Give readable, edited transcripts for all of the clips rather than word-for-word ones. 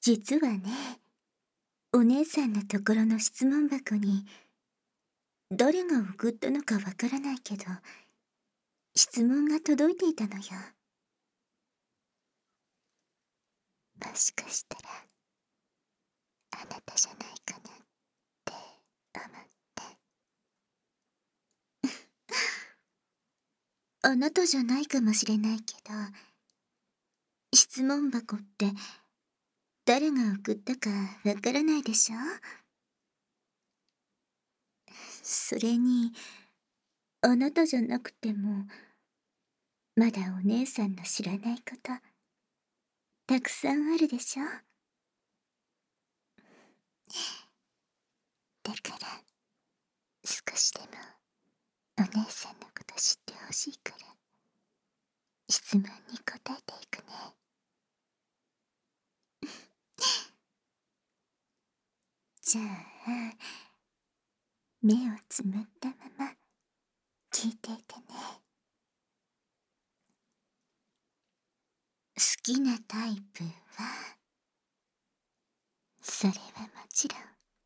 実はね、お姉さんのところの質問箱に、誰が送ったのかわからないけど、質問が届いていたのよ。もしかしたら、あなたじゃないかなって思って。あなたじゃないかもしれないけど、質問箱って誰が送ったかわからないでしょ？それに、あなたじゃなくても、まだお姉さんの知らないこと、たくさんあるでしょ？だから、少しでもお姉さんのこと知ってほしいから、質問に答えていくね。じゃあ、目をつむったまま聞いていてね。好きなタイプは、それはもちろん、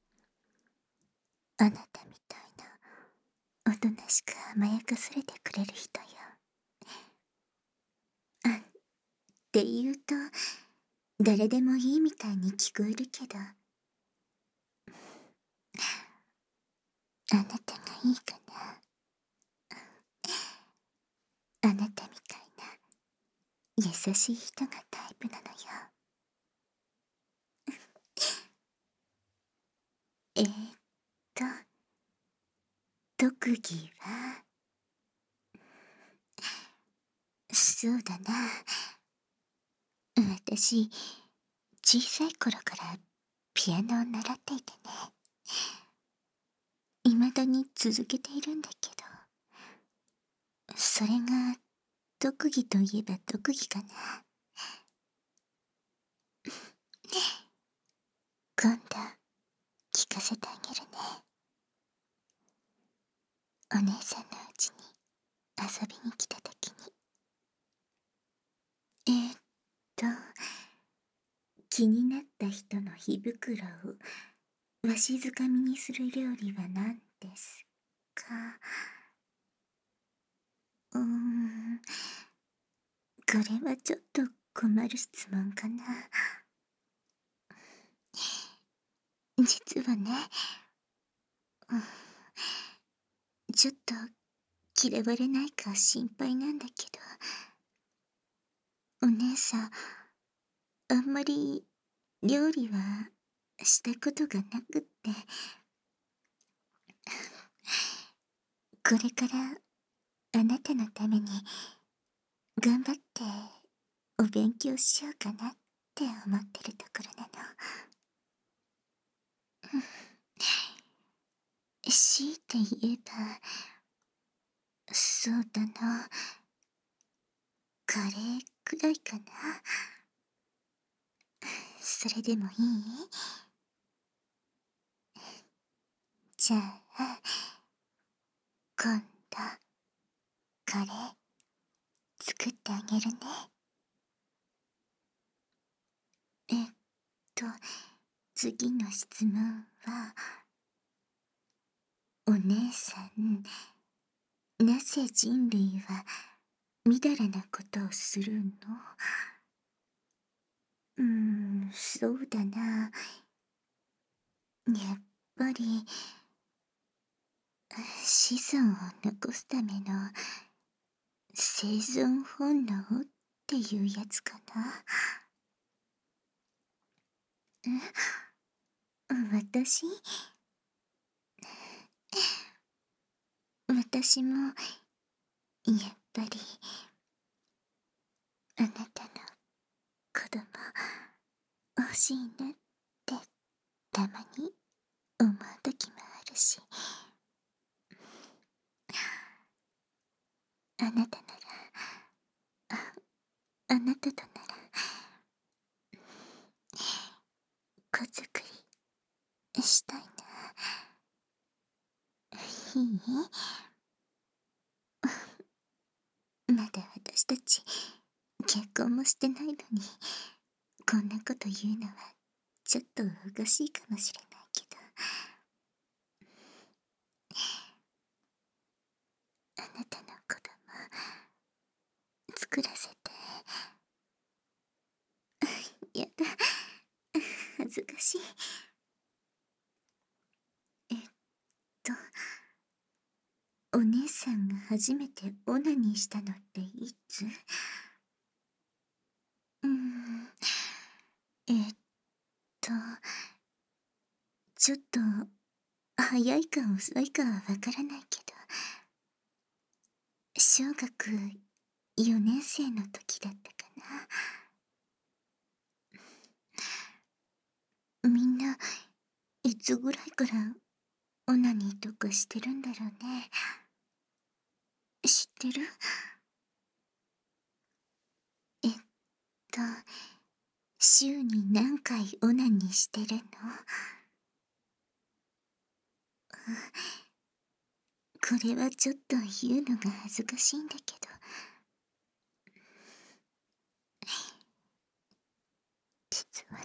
あなたみたいな、おとなしく甘やかされてくれる人よ。って言うと、誰でもいいみたいに聞こえるけど、あなたがいいかな。あなたみたいな、優しい人がタイプなのよ。えーっと、特技は、そうだな。私、小さい頃からピアノを習っていてね。未だに続けているんだけど、それが特技といえば特技かな。今度、聞かせてあげるね。お姉さんのうちに遊びに来た時に。と、気になった人の火袋をわしづかみにする料理は何ですか？これはちょっと困る質問かな。実はね、ちょっと嫌われないか心配なんだけど、お姉さん、あんまり料理はしたことがなくって、これからあなたのために頑張ってお勉強しようかなって思ってるところなの。強いて言えば、そうだな、カレーくらいかな。それでもいい？じゃあ、今度、カレー作ってあげるね。えっと、次の質問は、お姉さん、なぜ人類はみだらなことをするの？そうだな。やっぱり、子孫を残すための生存本能っていうやつかな。私私も、やっぱり、あなたの子供、欲しいなってたまに思う時もあるし、あなたなら、あなたとなら、子作りしたいな。いい？まだ私たち結婚もしてないのに、こんなこと言うのはちょっとおかしいかもしれないけど、あなたの子供作らせて。やだ、恥ずかしい。えっと、お姉さんが初めてオナニーしたのっていつ？えっと、ちょっと早いか遅いかはわからないけど、小学4年生の時だったかな。みんないつぐらいからオナニーとかしてるんだろうね。知ってる？えっと、週に何回オナニーしてるの？これはちょっと言うのが恥ずかしいんだけど、実はね、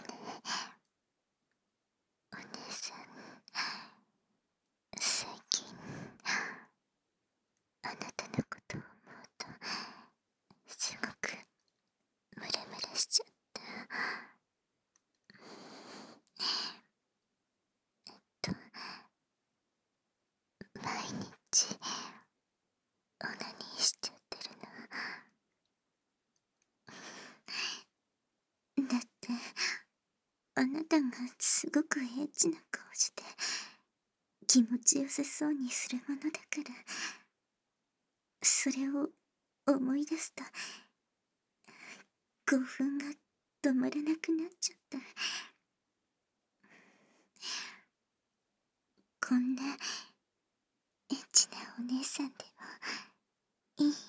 お姉さん、最近、あなたのことを思うと、すごくムラムラしちゃった。と、毎日、オナニーしちゃってるの。だって、あなたがすごくエッチな顔して気持ちよさそうにするものだから、それを思い出すと興奮が止まらなくなっちゃった。こんなエッチなお姉さんでもいい？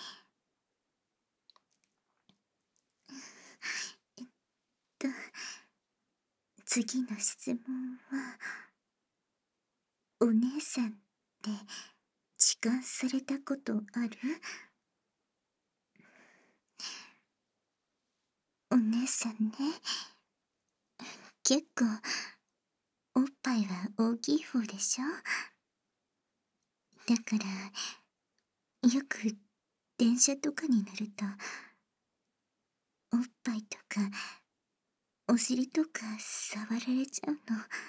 えっと、次の質問は、お姉さんって痴漢されたことある？お姉さんね、結構おっぱいは大きい方でしょ？だからよく電車とかに乗るとおっぱいとかお尻とか触られちゃうの。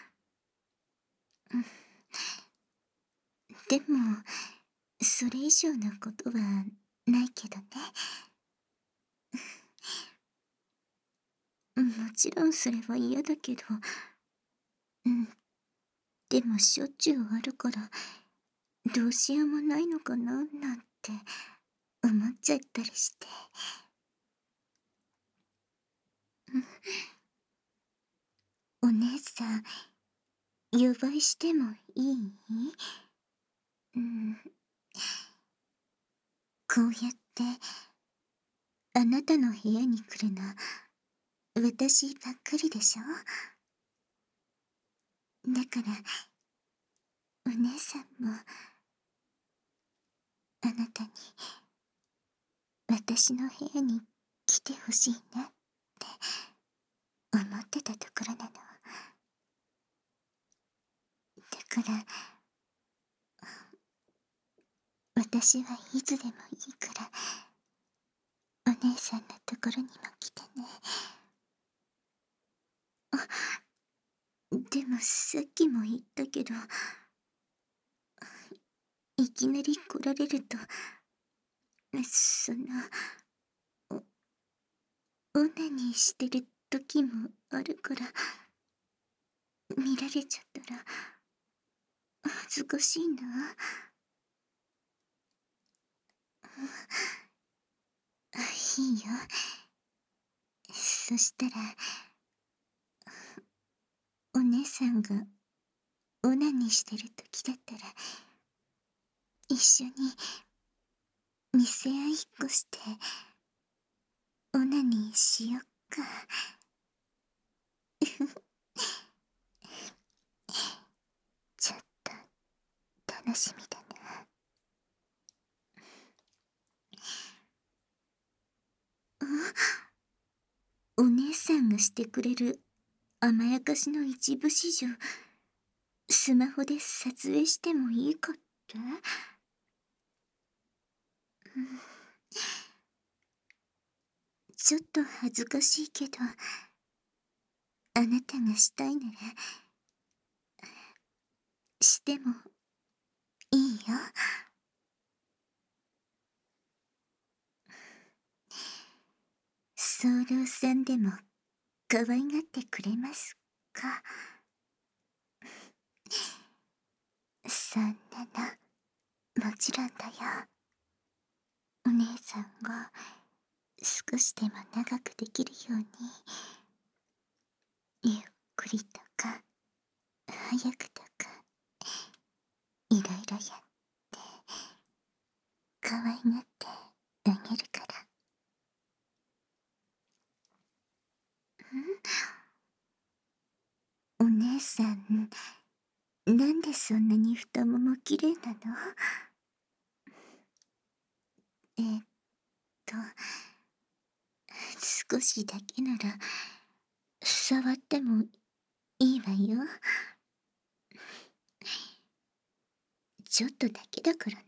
でもそれ以上のことはないけどね。もちろんそれは嫌だけど、でもしょっちゅうあるからどうしようもないのかななんて思っちゃったりして。お姉さん、予売してもいい？こうやってあなたの部屋に来るの私ばっかりでしょ？だからお姉さんもあなたに私の部屋に来てほしいなって思ってたところなの。だから私はいつでもいいからお姉さんのところにも来てね。でもさっきも言ったけど、いきなり来られると、その、オナニーしてる時もあるから、見られちゃったら恥ずかしいな。いいよ。そしたら、お姉さんがオナニーしてる時だったら、一緒に見せ合いっこしてオナニーしよっか。ちょっと楽しみだな。お姉さんがしてくれる甘やかしの一部始終、スマホで撮影してもいいかって？ちょっと恥ずかしいけど、あなたがしたいなら、してもいいよ。早漏さんでも可愛がってくれますか？そんなの、もちろんだよ。お姉さんが少しでも長くできるように、ゆっくりとか、早くとか、いろいろやって、可愛がってあげるから。お姉さん、なんでそんなに太もも綺麗なの？えーっと、少しだけなら、触ってもいいわよ。ちょっとだけだからね。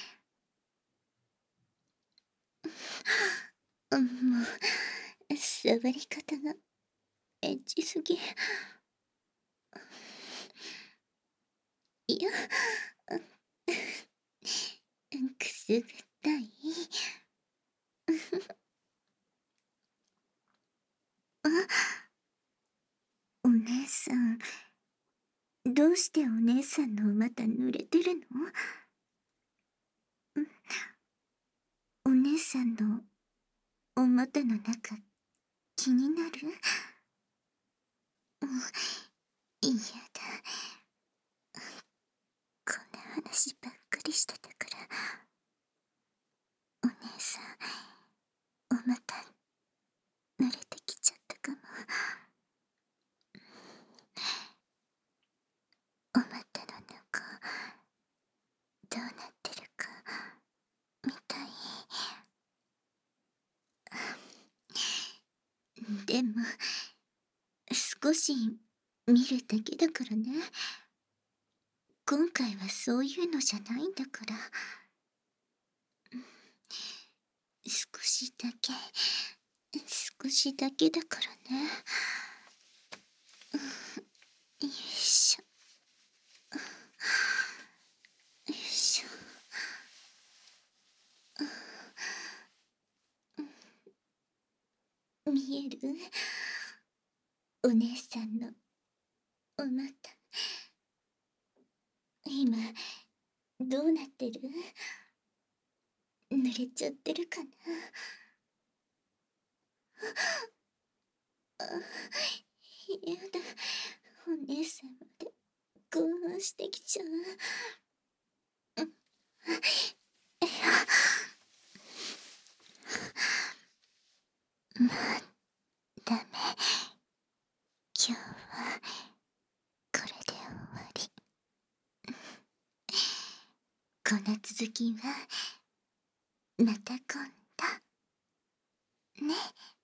もう、触り方がエッチすぎ。いや、くすぐったい。お姉さん、どうしてお姉さんのお股濡れてるの？お姉さんのお股の中、気になる？嫌だ。こんな話ばっかりしてたから、お姉さん、お股、慣れてきちゃったかも。お股の中、どうなってるか、見たい。でも、少し見るだけだからね。今回はそういうのじゃないんだから。少しだけ、少しだけだからね。よいしょ。よいしょ。見える？お姉さんのお股。今、どうなってる？濡れちゃってるかな？あ、やだ。お姉さんまで興奮してきちゃう。もうダメ。今日はこれで終わり。この続きはまた今度ね。